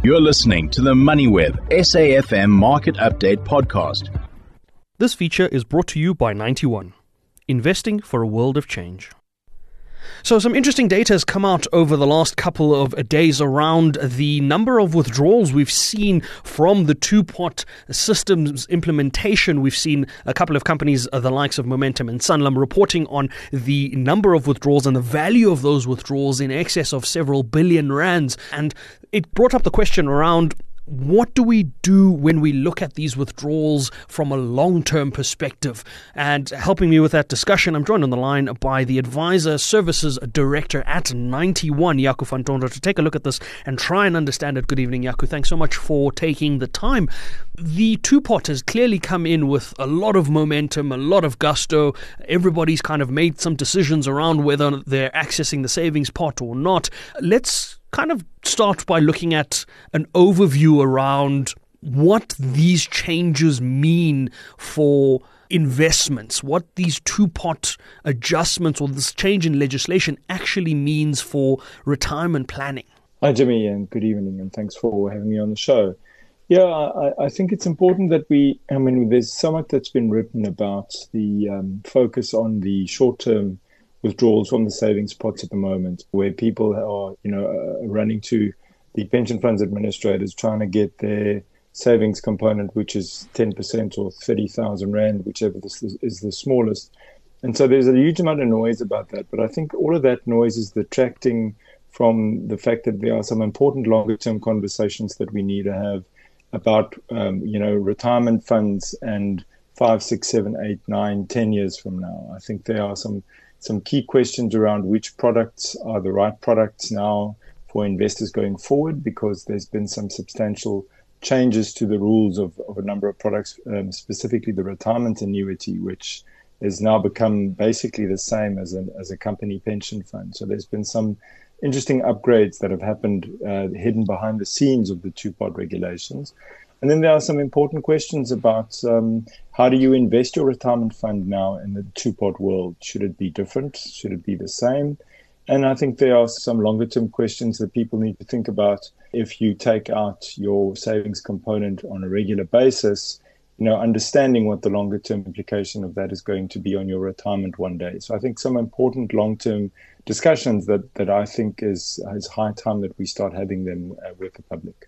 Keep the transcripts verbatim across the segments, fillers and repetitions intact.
You're listening to the MoneyWeb S A F M Market Update podcast. This feature is brought to you by ninety one, investing for a world of change. So some interesting data has come out over the last couple of days around the number of withdrawals we've seen from the two-pot systems implementation. We've seen a couple of companies, uh, the likes of Momentum and Sanlam, reporting on the number of withdrawals and the value of those withdrawals in excess of several billion rands. And it brought up the question around, what do we do when we look at these withdrawals from a long-term perspective? And helping me with that discussion, I'm joined on the line by the Advisor Services Director at ninety one, Jaco van Tonder, to take a look at this and try and understand it. Good evening, Jaco. Thanks so much for taking the time. The two-pot has clearly come in with a lot of momentum, a lot of gusto. Everybody's kind of made some decisions around whether they're accessing the savings pot or not. Let's kind of start by looking at an overview around what these changes mean for investments, what these two-pot adjustments or this change in legislation actually means for retirement planning. Hi, Jimmy, and good evening, and thanks for having me on the show. Yeah, I, I think it's important that we, I mean, there's so much that's been written about the um, focus on the short-term withdrawals from the savings pots at the moment, where people are, you know, uh, running to the pension funds administrators trying to get their savings component, which is ten percent or thirty thousand rand, whichever this is the smallest. And so there's a huge amount of noise about that. But I think all of that noise is detracting from the fact that there are some important longer-term conversations that we need to have about, um, you know, retirement funds and five, six, seven, eight, nine, ten years from now. I think there are some some key questions around which products are the right products now for investors going forward, because there's been some substantial changes to the rules of, of a number of products, um, specifically the retirement annuity, which has now become basically the same as, an, as a company pension fund. So there's been some interesting upgrades that have happened uh, hidden behind the scenes of the two-pot regulations. And then there are some important questions about um, how do you invest your retirement fund now in the two-pot world? Should it be different? Should it be the same? And I think there are some longer-term questions that people need to think about. If you take out your savings component on a regular basis, you know, understanding what the longer-term implication of that is going to be on your retirement one day. So I think some important long-term discussions that, that I think is, is high time that we start having them uh, with the public.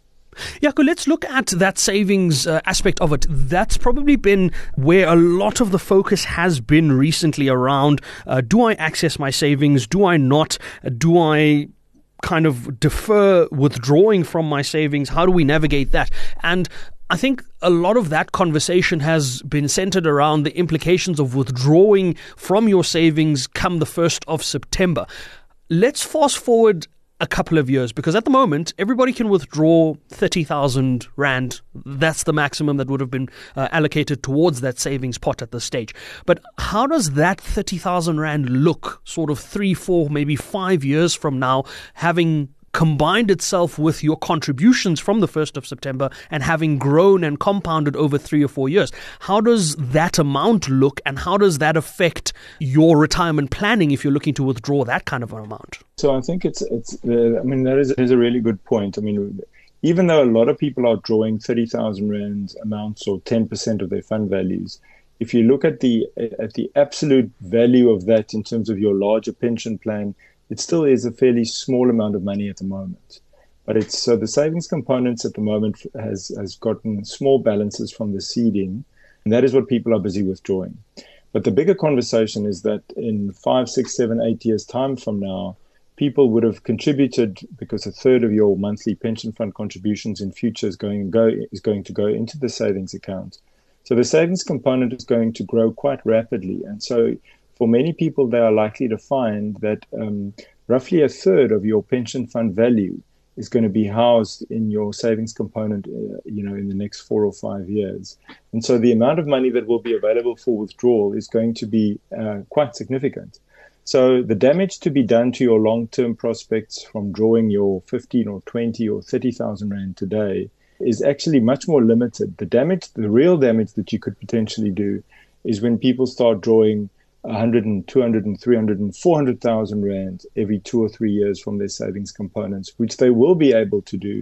Jaco, let's look at that savings uh, aspect of it. That's probably been where a lot of the focus has been recently around, uh, do I access my savings? Do I not? Uh, do I kind of defer withdrawing from my savings? How do we navigate that? And I think a lot of that conversation has been centered around the implications of withdrawing from your savings come the first of September. Let's fast forward a couple of years, because at the moment, everybody can withdraw thirty thousand rand. That's the maximum that would have been uh, allocated towards that savings pot at this stage. But how does that thirty thousand rand look sort of three, four, maybe five years from now, having combined itself with your contributions from the first of September and having grown and compounded over three or four years? How does that amount look, and how does that affect your retirement planning if you're looking to withdraw that kind of an amount? So I think it's, it's uh, I mean, that is, is a really good point. I mean, even though a lot of people are drawing thirty thousand rand amounts or ten percent of their fund values, if you look at the at the absolute value of that in terms of your larger pension plan, it still is a fairly small amount of money at the moment. But it's so the savings components at the moment has, has gotten small balances from the seeding, and that is what people are busy withdrawing. But the bigger conversation is that in five, six, seven, eight years' time from now, people would have contributed, because a third of your monthly pension fund contributions in future is going, go, is going to go into the savings account. So the savings component is going to grow quite rapidly. And so for many people, they are likely to find that um, roughly a third of your pension fund value is going to be housed in your savings component, uh, you know, in the next four or five years. And so the amount of money that will be available for withdrawal is going to be uh, quite significant. So the damage to be done to your long-term prospects from drawing your fifteen or twenty or thirty thousand rand today is actually much more limited. The damage, the real damage that you could potentially do is when people start drawing one hundred and two hundred and three hundred and four hundred thousand rand every two or three years from their savings components, which they will be able to do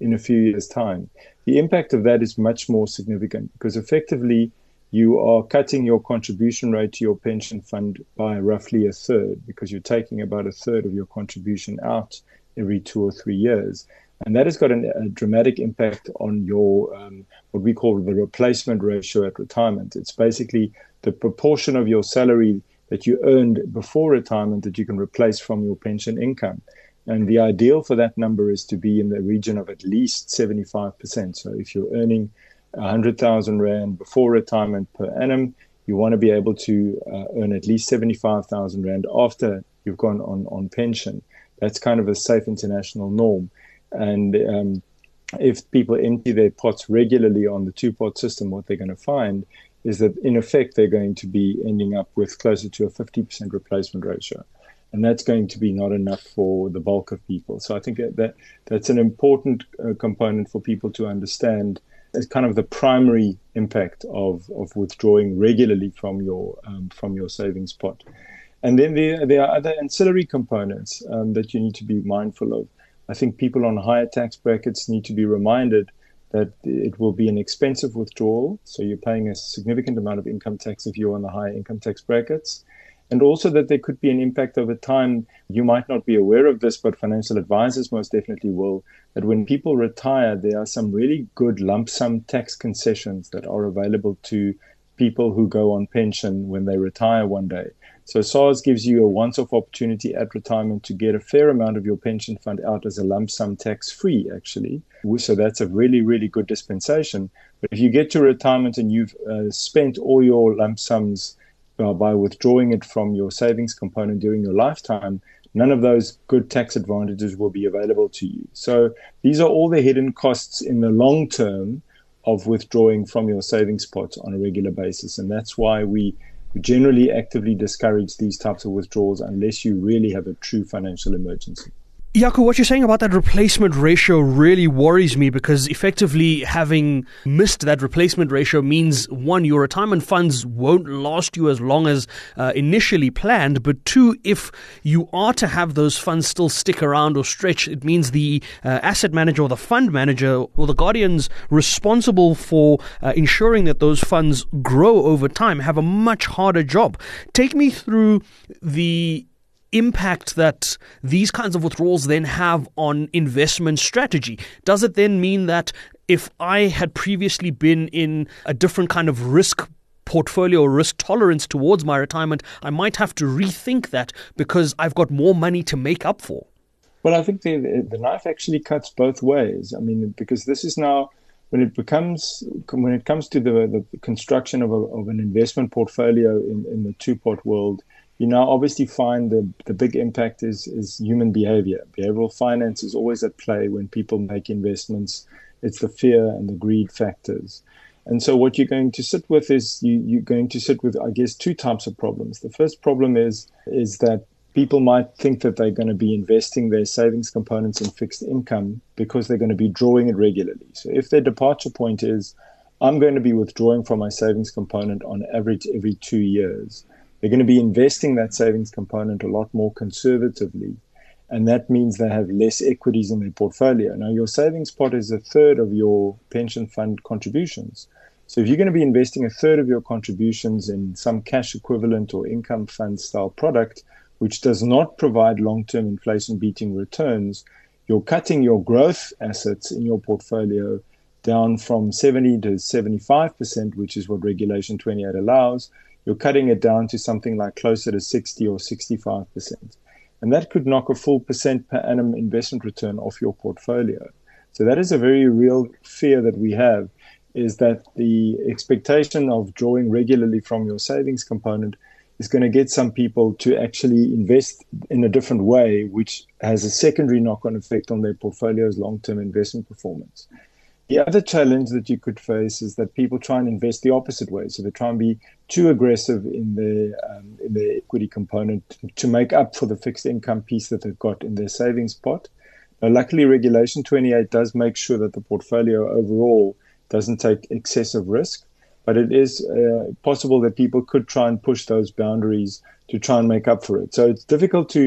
in a few years' time. The impact of that is much more significant because effectively you are cutting your contribution rate to your pension fund by roughly a third because you're taking about a third of your contribution out every two or three years. And that has got an, a dramatic impact on your, um, what we call the replacement ratio at retirement. It's basically the proportion of your salary that you earned before retirement that you can replace from your pension income. And the ideal for that number is to be in the region of at least seventy-five percent. So if you're earning one hundred thousand Rand before retirement per annum, you want to be able to uh, earn at least seventy-five thousand Rand after you've gone on, on pension. That's kind of a safe international norm. And um, if people empty their pots regularly on the two-pot system, what they're going to find is that, in effect, they're going to be ending up with closer to a fifty percent replacement ratio. And that's going to be not enough for the bulk of people. So I think that, that that's an important uh, component for people to understand as kind of the primary impact of, of withdrawing regularly from your um, from your savings pot. And then there, there are other ancillary components um, that you need to be mindful of. I think people on higher tax brackets need to be reminded that it will be an expensive withdrawal. So you're paying a significant amount of income tax if you're on the higher income tax brackets. And also that there could be an impact over time. You might not be aware of this, but financial advisors most definitely will, that when people retire, there are some really good lump sum tax concessions that are available to people who go on pension when they retire one day. So S A R S gives you a once-off opportunity at retirement to get a fair amount of your pension fund out as a lump sum tax-free, actually. So that's a really, really good dispensation. But if you get to retirement and you've uh, spent all your lump sums uh, by withdrawing it from your savings component during your lifetime, none of those good tax advantages will be available to you. So these are all the hidden costs in the long term of withdrawing from your savings pot on a regular basis. And that's why we generally actively discourage these types of withdrawals unless you really have a true financial emergency. Jaco, what you're saying about that replacement ratio really worries me because effectively having missed that replacement ratio means, one, your retirement funds won't last you as long as uh, initially planned, but two, if you are to have those funds still stick around or stretch, it means the uh, asset manager or the fund manager or the guardians responsible for uh, ensuring that those funds grow over time have a much harder job. Take me through the impact that these kinds of withdrawals then have on investment strategy. Does it then mean that if I had previously been in a different kind of risk portfolio or risk tolerance towards my retirement, I might have to rethink that because I've got more money to make up for? Well, I think the, the knife actually cuts both ways. I mean, because this is now, when it becomes, when it comes to the, the construction of, a, of an investment portfolio in, in the two-pot world, you now obviously find the, the big impact is, is human behavior. Behavioral finance is always at play when people make investments. It's the fear and the greed factors. And so what you're going to sit with is you, you're going to sit with, I guess, two types of problems. The first problem is, is that people might think that they're going to be investing their savings components in fixed income because they're going to be drawing it regularly. So if their departure point is, I'm going to be withdrawing from my savings component on average every two years, they're going to be investing that savings component a lot more conservatively. And that means they have less equities in their portfolio. Now, your savings pot is a third of your pension fund contributions. So if you're going to be investing a third of your contributions in some cash equivalent or income fund style product, which does not provide long-term inflation-beating returns, you're cutting your growth assets in your portfolio down from seventy to seventy-five percent, which is what Regulation twenty-eight allows. You're cutting it down to something like closer to sixty or sixty-five percent. And that could knock a full percent per annum investment return off your portfolio. So that is a very real fear that we have, is that the expectation of drawing regularly from your savings component is going to get some people to actually invest in a different way, which has a secondary knock-on effect on their portfolio's long-term investment performance. The other challenge that you could face is that people try and invest the opposite way. So they try and be too aggressive in their, um, in their equity component to make up for the fixed income piece that they've got in their savings pot. Now, luckily, Regulation twenty-eight does make sure that the portfolio overall doesn't take excessive risk, but it is uh, possible that people could try and push those boundaries to try and make up for it. So it's difficult to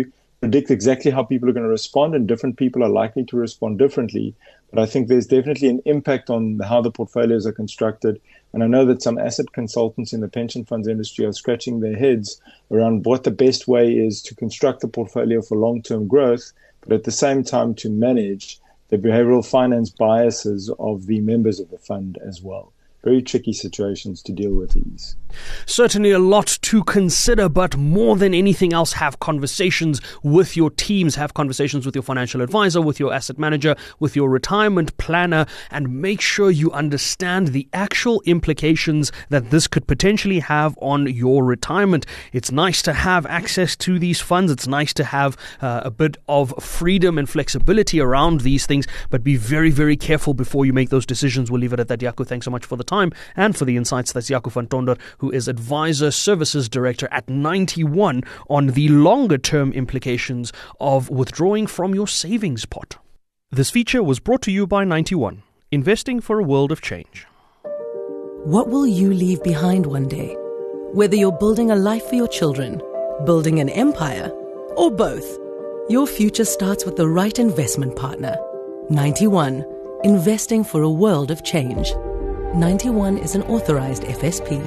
predict exactly how people are going to respond, and different people are likely to respond differently. But I think there's definitely an impact on how the portfolios are constructed. And I know that some asset consultants in the pension funds industry are scratching their heads around what the best way is to construct a portfolio for long-term growth, but at the same time to manage the behavioral finance biases of the members of the fund as well. Very tricky situations to deal with these. Certainly a lot to consider, but more than anything else, have conversations with your teams, have conversations with your financial advisor, with your asset manager, with your retirement planner, and make sure you understand the actual implications that this could potentially have on your retirement. It's nice to have access to these funds. It's nice to have uh, a bit of freedom and flexibility around these things, but be very, very careful before you make those decisions. We'll leave it at that. Jaco, thanks so much for the time and for the insights. That's Jaco van Tonder, who is Advisor Services Director at ninety one, on the longer term implications of withdrawing from your savings pot. This feature was brought to you by ninety one, investing for a world of change. What will you leave behind one day? Whether you're building a life for your children, building an empire, or both, your future starts with the right investment partner. ninety one, investing for a world of change. ninety one is an authorized F S P.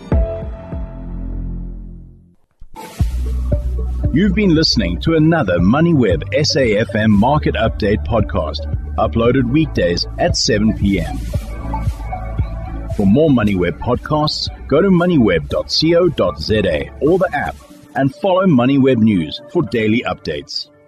You've been listening to another MoneyWeb S A F M Market Update podcast, uploaded weekdays at seven p.m. For more MoneyWeb podcasts, go to moneyweb dot co dot za or the app, and follow MoneyWeb News for daily updates.